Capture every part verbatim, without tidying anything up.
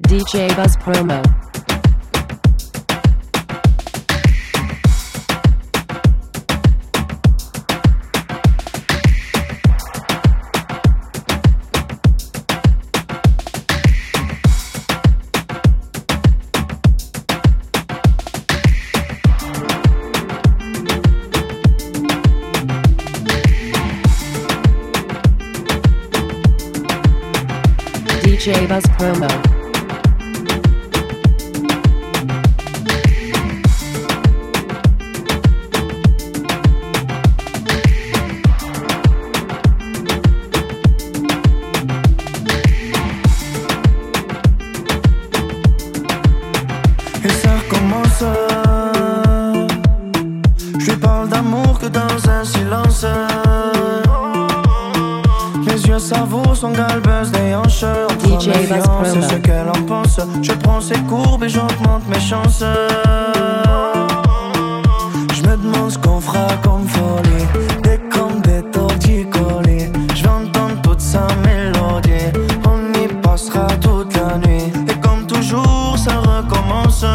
D J Buzz Promo. D J Buzz Promo. Et ça recommence. Je lui parle d'amour que dans un silence. Mes yeux savourent son galbeuse des hanches. D J Buzz Promo. C'est ce qu'elle en pense. Je prends ses courbes et j'augmente mes chances. Je me demande ce qu'on fera comme folie. Des comme des torticolis. Je vais entendre toute sa mélodie. On y passera toute la nuit. Et comme toujours ça recommence.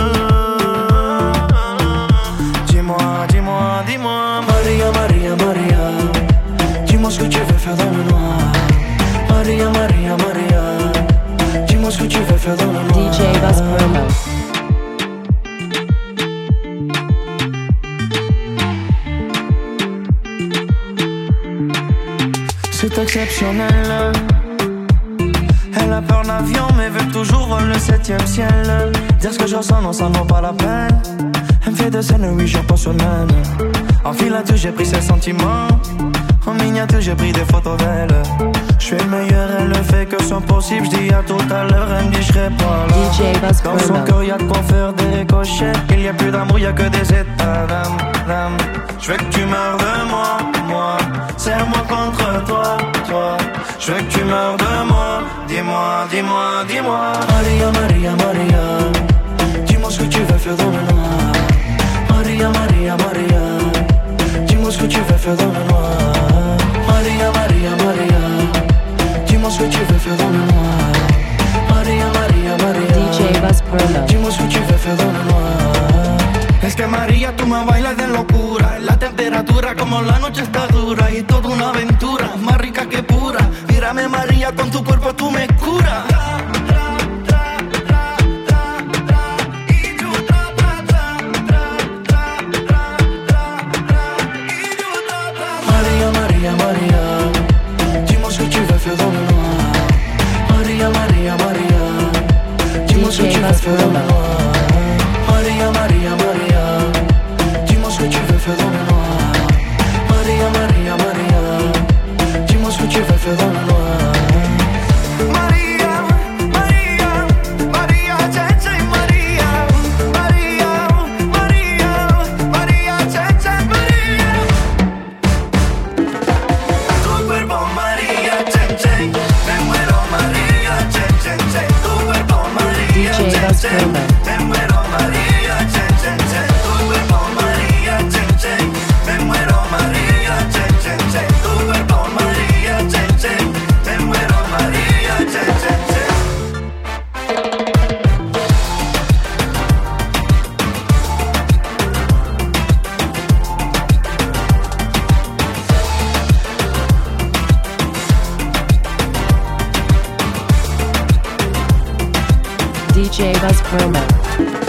Dis-moi, dis-moi, dis-moi Maria, Maria, Maria. Dis-moi ce que tu veux faire dans le noir. Maria, Maria, Maria. Dis-moi ce que tu veux faire dans le noir. D J Buzz Promo. C'est exceptionnel. Elle a peur d'avion mais veut toujours voler le septième ciel. Dire ce que je ressens non ça n'en vaut pas la peine. Elle me fait des scènes huit jours par semaine. En filature j'ai pris ses sentiments. En miniature j'ai pris des photos d'elle. Je suis le meilleur, elle ne fait que son possible. Je dis à tout à l'heure, elle me dit je serai pas là. D J Buzz Dans son Promo. cœur y'a de quoi faire des ricochets. Il y a plus d'amour, y'a que des états d'âme, d'âme. Je veux que tu meurs de moi, moi. Serre-moi contre toi, toi. Je veux que tu meurs de moi. Dis-moi, dis-moi, dis-moi Maria, Maria, Maria. Dis-moi ce que tu veux faire dans le noir. Maria, Maria, Maria. Dis-moi ce que tu veux faire dans le noir. Maria, Maria, Maria. Dis-moi ce que tu veux faire dans le noir. Maria, Maria, Maria. D J Buzz Promo. Dime que tu veux faire dans le noir. Es que María tú me bailas de locura. La temperatura como la noche está dura. Y toda una aventura, más rica que pura. Mírame María, con tu cuerpo tú me curas. María, María, María. Dime ce que tu veux faire dans le noir. María, María, María. Dis-moi ce que tu veux faire dans le noir. Maria, Maria, Maria. Dis-moi ce que tu veux faire dans le noir. Maria, Maria, Maria. Dis-moi ce que tu veux faire dans le noir. Maria, Maria, Maria, Tchétché, Maria. Maria, Maria, Maria, Tchétché, Maria. Tu cuerpo, Maria, Tchétché. Me muero, Maria, Tchétché. Tu cuerpo, Maria, D J Buzz Promo. me muero María, che, che, che. Tu cuerpo María, che, che. Me muero María, che, che, che. Tu cuerpo María, che, che. Me muero María, che, che, che. D J Buzz Promo.